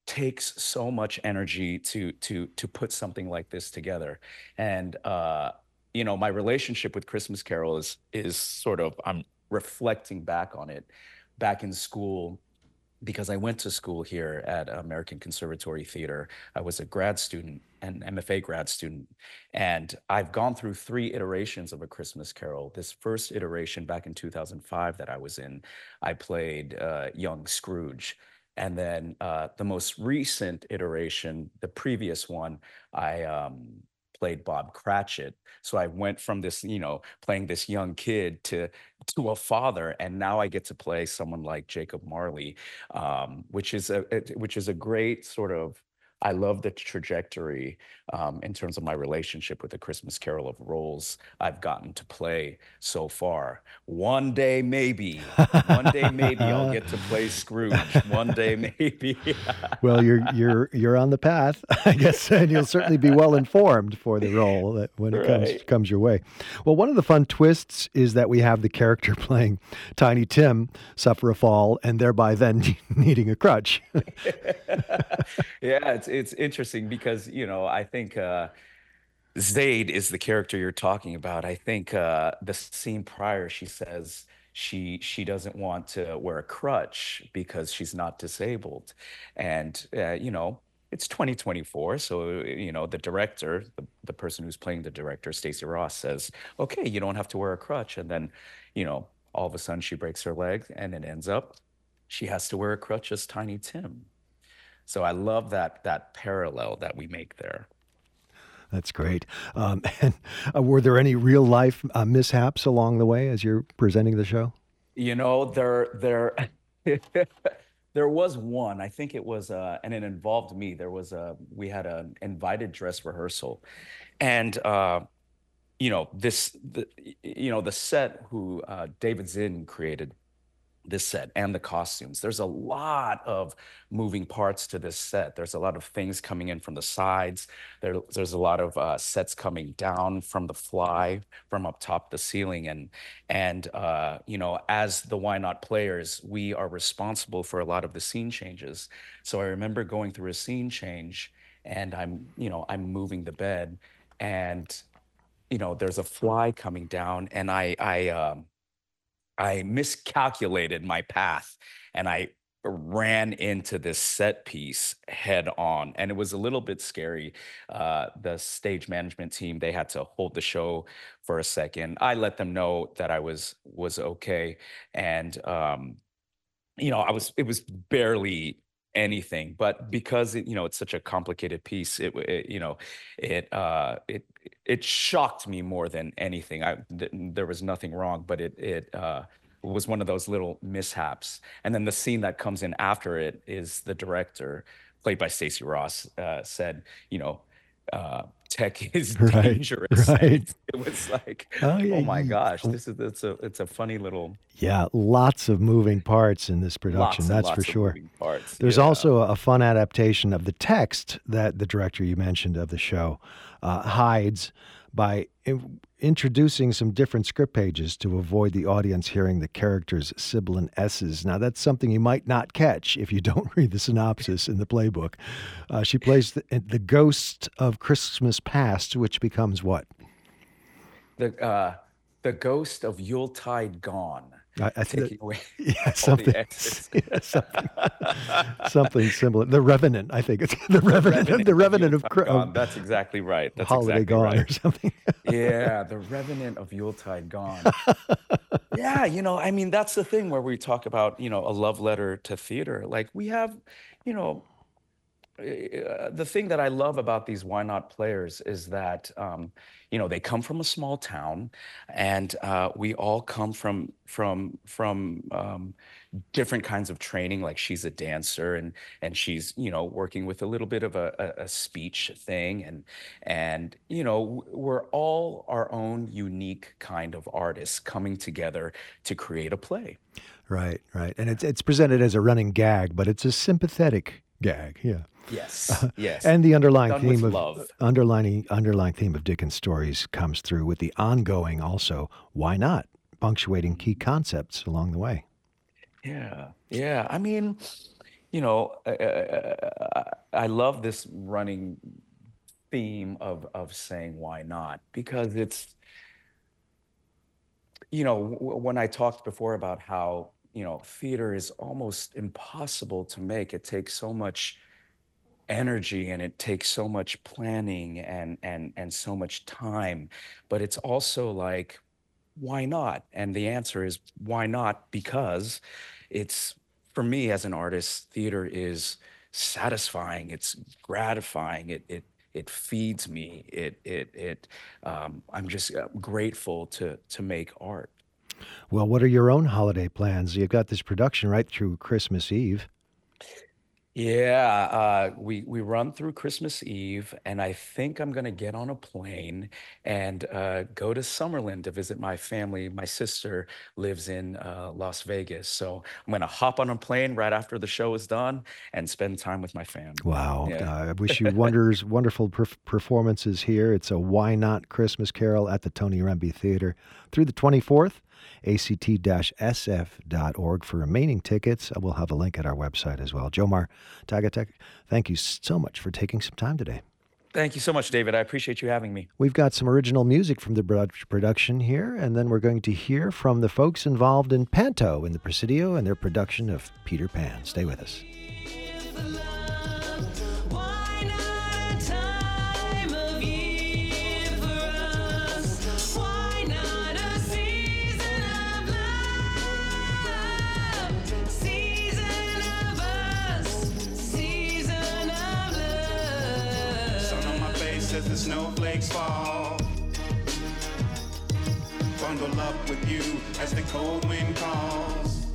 takes so much energy to to to put something like this together. And uh, you know, my relationship with Christmas Carol is is sort of, I'm reflecting back on it, back in school, because I went to school here at American Conservatory Theater. I was a grad student, an M F A grad student, and I've gone through three iterations of A Christmas Carol. This first iteration back in two thousand five that I was in, I played uh, young Scrooge. And then uh, the most recent iteration, the previous one, I um, played Bob Cratchit. So I went from this, you know, playing this young kid to to a father, and now I get to play someone like Jacob Marley, um, which is a it- which is a great sort of. I love the trajectory um, in terms of my relationship with the Christmas Carol of roles I've gotten to play so far. One day, maybe, one day, maybe I'll get to play Scrooge. One day, maybe. Well, you're you're you're on the path, I guess, and you'll certainly be well informed for the role that when it comes Right. comes your way. Well, one of the fun twists is that we have the character playing Tiny Tim suffer a fall and thereby then needing a crutch. Yeah, it's it's interesting because, you know, I think uh Zayd is the character you're talking about. I think uh the scene prior, she says she she doesn't want to wear a crutch because she's not disabled. And uh, you know, it's twenty twenty-four, so you know, the director, the, the person who's playing the director, Stacey Ross, says, "Okay, you don't have to wear a crutch." And then, you know, all of a sudden she breaks her leg and it ends up she has to wear a crutch as Tiny Tim. So I love that that parallel that we make there. That's great. Um, and uh, were there any real life uh, mishaps along the way as you're presenting the show? You know, there there there was one. I think it was uh and it involved me. There was a we had an invited dress rehearsal. And uh you know, this the you know, the set who uh David Zinn created this set and the costumes. There's a lot of moving parts to this set. There's a lot of things coming in from the sides. There, there's a lot of uh, sets coming down from the fly, from up top the ceiling. And, and uh, you know, as the Why Not players, we are responsible for a lot of the scene changes. So I remember going through a scene change and I'm, you know, I'm moving the bed and, you know, there's a fly coming down and I, I, um, I miscalculated my path and I ran into this set piece head on. And it was a little bit scary. Uh, the stage management team, they had to hold the show for a second. I let them know that I was was okay. And um, you know, I was it was barely anything, but because it, you know, it's such a complicated piece, it, w- it you know, it uh it it shocked me more than anything. I th- there was nothing wrong, but it it uh was one of those little mishaps. And then the scene that comes in after it is the director, played by Stacey Ross, uh, said, you know, uh, tech is Right, dangerous. And right. it, it was like, Oh, yeah. oh my y- gosh, this is it's a it's a funny little Yeah, lots of moving parts in this production, lots and that's for lots of sure. moving parts. There's Yeah. also a fun adaptation of the text that the director you mentioned of the show uh, hides by in- introducing some different script pages to avoid the audience hearing the characters' sibilant S's. Now, that's something you might not catch if you don't read the synopsis in the playbook. Uh, she plays the, the ghost of Christmas past, which becomes what? the uh the ghost of Yuletide gone, I, I think taking away yeah, all something, the exits. yeah, something, something similar. The Revenant, I think it's the Revenant, Revenant the Revenant of, Yuletide Cri- Gone. of That's exactly right. That's Holiday exactly Gone right. or something. Yeah, the Revenant of Yuletide Gone. Yeah, you know, I mean, that's the thing where we talk about, you know, a love letter to theater. Like we have, you know, uh, the thing that I love about these Why Not players is that, um, you know, they come from a small town, and uh, we all come from from from um, different kinds of training. Like she's a dancer, and and she's, you know, working with a little bit of a, a, a speech thing, and and you know, w- we're all our own unique kind of artists coming together to create a play. Right, right. And it's it's presented as a running gag, but it's a sympathetic gag, yeah. Yes, yes, And the underlying done with theme of love. underlining underlying theme of Dickens' stories comes through with the ongoing also, why not? Punctuating key concepts along the way. Yeah, yeah. I mean, you know, uh, I love this running theme of of saying why not, because it's, you know, w- when I talked before about how, you know, theater is almost impossible to make. It takes so much energy and it takes so much planning and and and so much time, but it's also like, why not? And the answer is why not? Because it's, for me as an artist, theater is satisfying, it's gratifying, it it it feeds me, it it it um, I'm just uh, grateful to to make art. Well, what are your own holiday plans? You've got this production right through Christmas Eve. Yeah, uh, we we run through Christmas Eve, and I think I'm gonna get on a plane and uh, go to Summerlin to visit my family. My sister lives in uh, Las Vegas, so I'm gonna hop on a plane right after the show is done and spend time with my family. Wow. Uh, Yeah. I wish you wonders, wonderful perf- performances here. It's a Why Not Christmas Carol at the Tony Rembe Theater through the twenty-fourth. A C T S F dot org for remaining tickets. We'll have a link at our website as well. Jomar Tagatek, thank you so much for taking some time today. Thank you so much, David. I appreciate you having me. We've got some original music from the produ- production here, and then we're going to hear from the folks involved in Panto in the Presidio and their production of Peter Pan. Stay with us. As the snowflakes fall, bundle up with you as the cold wind calls,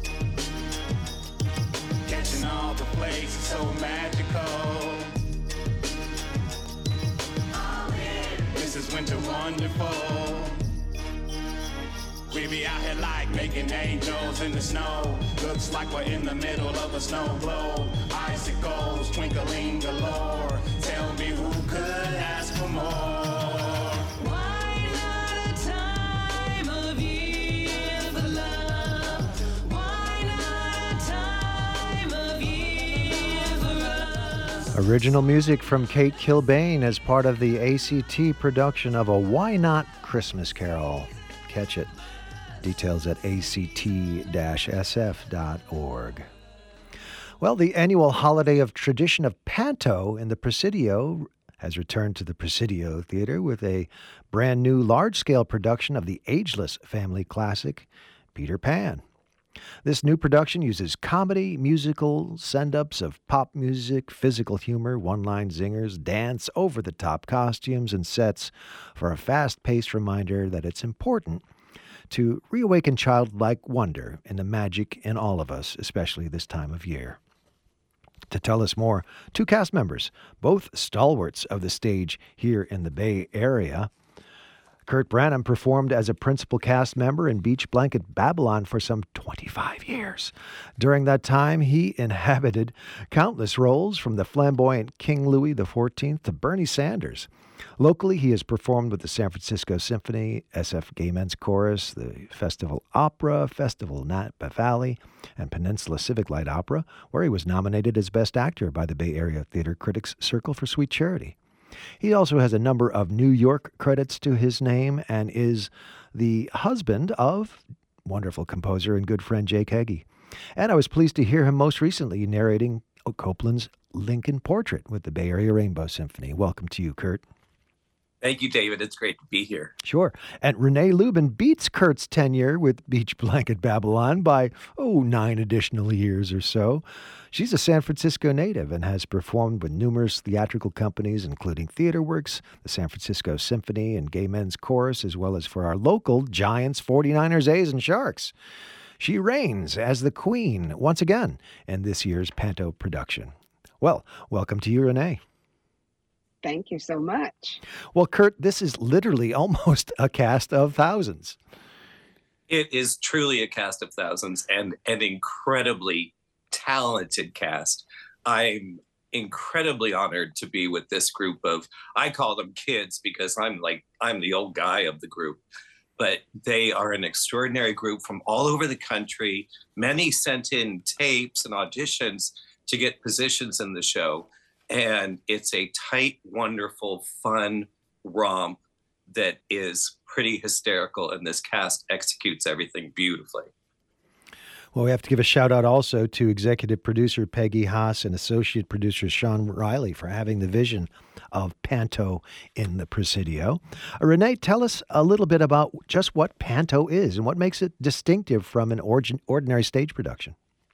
catching all the flakes, it's so magical. This is winter wonderful. We be out here like making angels in the snow. Looks like we're in the middle of a snow globe. Icicles twinkling galore. Tell me who could ask for more? Why not a time of year for love? Why not a time of year for us? Original music from Kate Kilbane as part of the A C T production of a Why Not Christmas Carol. Catch it. Details at A C T S F dot org. Well, the annual holiday of tradition of Panto in the Presidio has returned to the Presidio Theater with a brand new large-scale production of the ageless family classic, Peter Pan. This new production uses comedy, musical, send-ups of pop music, physical humor, one-line zingers, dance, over-the-top costumes, and sets for a fast-paced reminder that it's important to reawaken childlike wonder in the magic in all of us, especially this time of year. To tell us more, two cast members, both stalwarts of the stage here in the Bay Area. Kurt Branham performed as a principal cast member in Beach Blanket Babylon for some twenty-five years. During that time, he inhabited countless roles, from the flamboyant King Louis the fourteenth to Bernie Sanders. Locally, he has performed with the San Francisco Symphony, S F Gay Men's Chorus, the Festival Opera, Festival Napa Valley, and Peninsula Civic Light Opera, where he was nominated as Best Actor by the Bay Area Theater Critics Circle for Sweet Charity. He also has a number of New York credits to his name and is the husband of wonderful composer and good friend Jake Heggie. And I was pleased to hear him most recently narrating Copland's Lincoln Portrait with the Bay Area Rainbow Symphony. Welcome to you, Kurt. Thank you, David. It's great to be here. Sure. And Renee Lubin beats Kurt's tenure with Beach Blanket Babylon by, oh, nine additional years or so. She's a San Francisco native and has performed with numerous theatrical companies, including TheaterWorks, the San Francisco Symphony, and Gay Men's Chorus, as well as for our local Giants, forty-niners, A's, and Sharks. She reigns as the queen once again in this year's Panto production. Well, welcome to you, Renee. Thank you so much. Well, Kurt, this is literally almost a cast of thousands. It is truly a cast of thousands and an incredibly talented cast. I'm incredibly honored to be with this group of, I call them kids because I'm like, I'm the old guy of the group, but they are an extraordinary group from all over the country. Many sent in tapes and auditions to get positions in the show. And it's a tight, wonderful, fun romp that is pretty hysterical, and this cast executes everything beautifully. Well, we have to give a shout out also to executive producer Peggy Haas and associate producer Sean Riley for having the vision of Panto in the Presidio. Uh, Renee, tell us a little bit about just what Panto is and what makes it distinctive from an origin, ordinary stage production.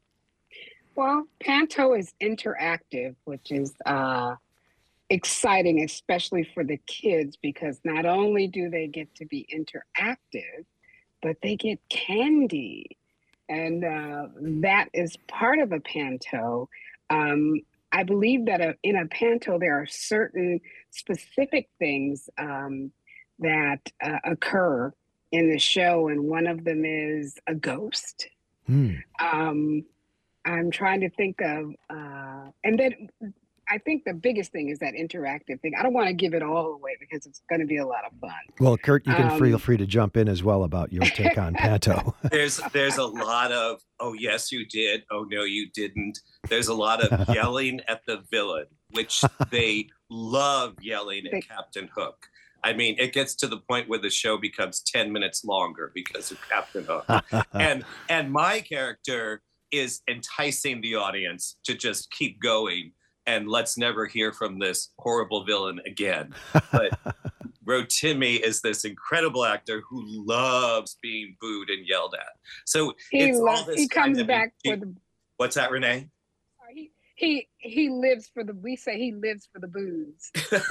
Well, Panto is interactive, which is uh, exciting, especially for the kids, because not only do they get to be interactive, but they get candy. And uh, that is part of a panto. Um, I believe that a, in a panto, there are certain specific things um, that uh, occur in the show, and one of them is a ghost. Hmm. Um, I'm trying to think of, uh, and then I think the biggest thing is that interactive thing. I don't want to give it all away because it's going to be a lot of fun. Well, Kurt, you can Um, feel free to jump in as well about your take on Panto. There's there's a lot of, oh, yes, you did. Oh, no, you didn't. There's a lot of yelling at the villain, which they love yelling at Captain Hook. I mean, it gets to the point where the show becomes ten minutes longer because of Captain Hook. and and my character is enticing the audience to just keep going and let's never hear from this horrible villain again. But Rotimi is this incredible actor who loves being booed and yelled at. So He it's all loves- this he kind comes of- back for the- What's that, Renee? He he he lives for the. We say he lives for the booze.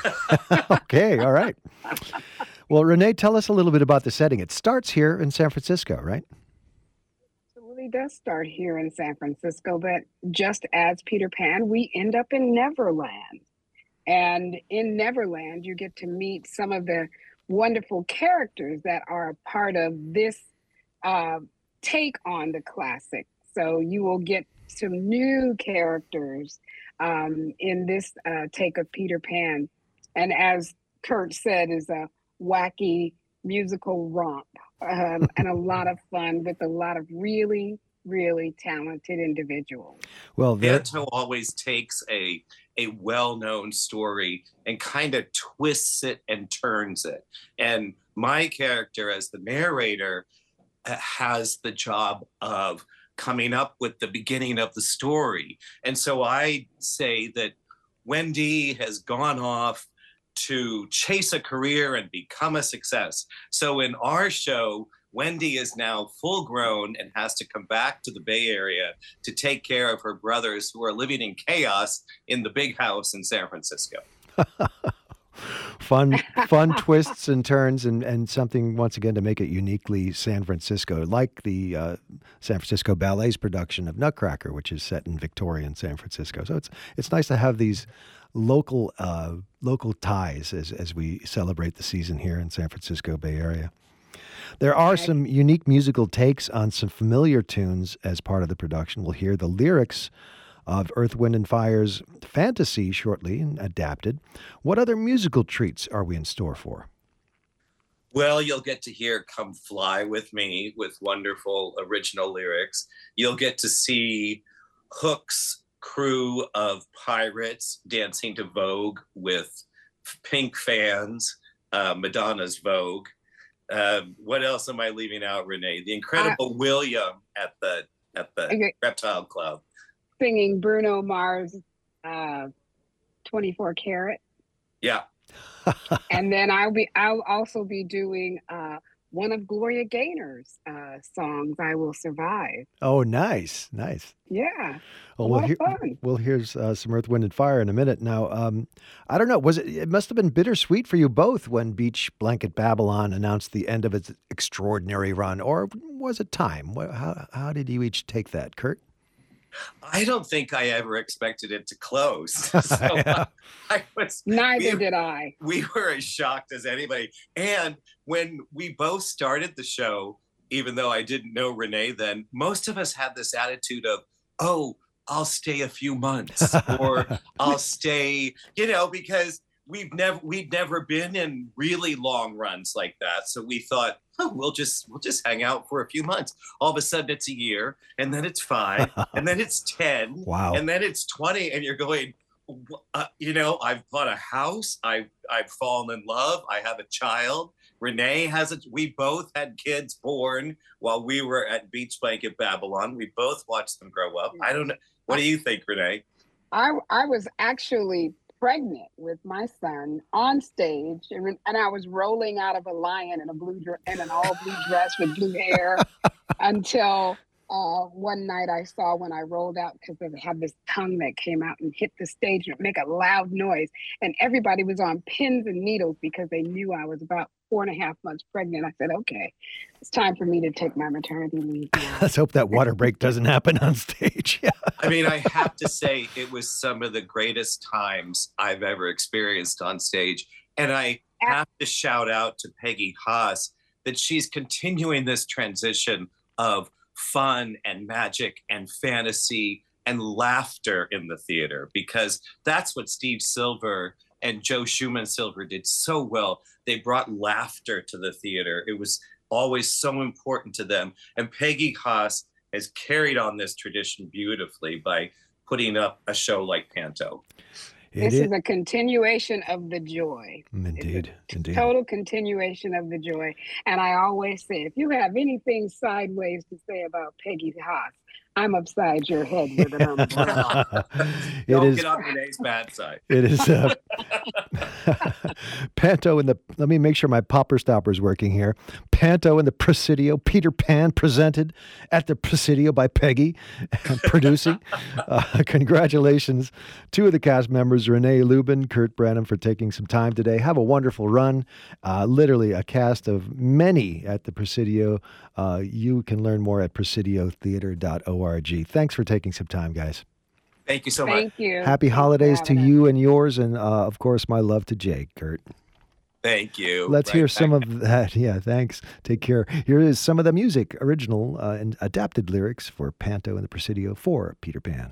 Okay, all right. Well, Renee, tell us a little bit about the setting. It starts here in San Francisco, right? It really does start here in San Francisco, but just as Peter Pan, we end up in Neverland. And in Neverland, you get to meet some of the wonderful characters that are a part of this uh, take on the classic. So you will get some new characters um, in this uh, take of Peter Pan. And as Kurt said, is a wacky musical romp um, and a lot of fun with a lot of really, really talented individuals. Well, there, Panto always takes a a well-known story and kind of twists it and turns it. And my character as the narrator uh, has the job of coming up with the beginning of the story. And so I say that Wendy has gone off to chase a career and become a success. So in our show, Wendy is now full grown and has to come back to the Bay Area to take care of her brothers who are living in chaos in the big house in San Francisco. fun fun twists and turns, and, and something, once again, to make it uniquely San Francisco, like the uh, San Francisco Ballet's production of Nutcracker, which is set in Victorian San Francisco. So it's it's nice to have these local uh, local ties as, as we celebrate the season here in San Francisco Bay Area. There are some unique musical takes on some familiar tunes as part of the production. We'll hear the lyrics of Earth, Wind and Fire's Fantasy shortly and adapted. What other musical treats are we in store for? Well, you'll get to hear Come Fly With Me with wonderful original lyrics. You'll get to see Hook's crew of pirates dancing to Vogue with pink fans, uh, Madonna's Vogue. Uh, what else am I leaving out, Renee? The incredible uh, William at the at the okay. Reptile Club. Singing Bruno Mars, uh, twenty-four karat. Yeah. And then I'll be I'll also be doing uh, one of Gloria Gaynor's uh, songs, I Will Survive. Oh, nice, nice. Yeah. Well, we'll hear, we'll hear uh, some Earth, Wind and Fire in a minute. Now, um, I don't know, was it, it must have been bittersweet for you both when Beach Blanket Babylon announced the end of its extraordinary run, or was it time? How, how did you each take that, Kurt? I don't think I ever expected it to close. So I, I was neither we, did I. We were as shocked as anybody. And when we both started the show, even though I didn't know Renee then, most of us had this attitude of, oh, I'll stay a few months or I'll stay, you know, because we've never we'd never been in really long runs like that. So we thought, oh, we'll just we'll just hang out for a few months. All of a sudden it's a year, and then it's five, and then it's ten, wow, and then it's twenty, and you're going, uh, you know, I've bought a house, I've I've fallen in love, I have a child. Renee has a, we both had kids born while we were at Beach Blanket Babylon. We both watched them grow up. I don't know. What do you think, Renee? I I was actually pregnant with my son on stage, and, and I was rolling out of a lion in a blue in an all blue dress with blue hair until uh, one night I saw when I rolled out, because it had this tongue that came out and hit the stage and make a loud noise, and everybody was on pins and needles because they knew I was about four and a half months pregnant. I said, okay, it's time for me to take my maternity leave now. Let's hope that water break doesn't happen on stage. Yeah. I mean, I have to say it was some of the greatest times I've ever experienced on stage. And I have to shout out to Peggy Haas that she's continuing this transition of fun and magic and fantasy and laughter in the theater, because that's what Steve Silver and Joe Schumann Silver did so well. They brought laughter to the theater. It was always so important to them. And Peggy Haas has carried on this tradition beautifully by putting up a show like Panto. It this is. is a continuation of the joy. Indeed, indeed. Total continuation of the joy. And I always say, if you have anything sideways to say about Peggy Haas, I'm upside your head with an umbrella. Don't is, get on Renee's bad side. It is uh, Panto and the, let me make sure my popper stopper is working here. Panto and the Presidio, Peter Pan, presented at the Presidio by Peggy, producing. Uh, congratulations to the cast members, Renee Lubin, Kurt Branham, for taking some time today. Have a wonderful run. Uh, literally a cast of many at the Presidio. Uh, you can learn more at presidio theater dot org. Thanks for taking some time, guys. Thank you so much. Thank you. Happy Thanks holidays to us. you and yours, and uh, of course, my love to Jake, Kurt. Thank you. Let's right hear back. some of that. Yeah, thanks. Take care. Here is some of the music, original uh, and adapted lyrics for Panto and the Presidio for Peter Pan.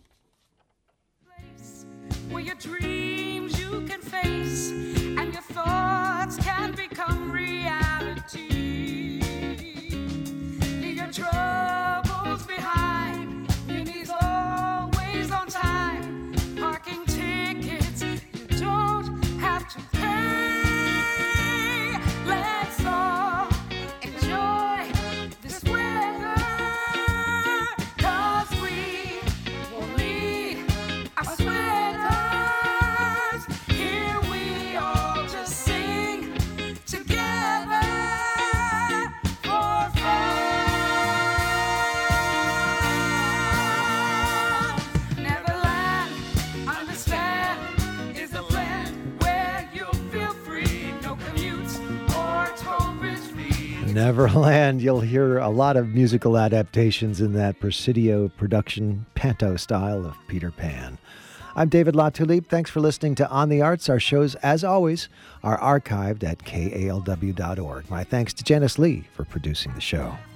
Where your dreams you can face and your thoughts can become reality. Leave your troubles behind. Your needs always on time. Parking tickets you don't have to pay. Let's all enjoy this weather, 'cause we will need our sweaters. Here we all just sing together for fun. Neverland, understand, is a land where you'll feel free. No commutes or toll bridge fees. Neverland. You'll hear a lot of musical adaptations in that Presidio production, Panto style of Peter Pan. I'm David LaTulippe. Thanks for listening to On the Arts. Our shows, as always, are archived at K A L W dot org. My thanks to Janice Lee for producing the show.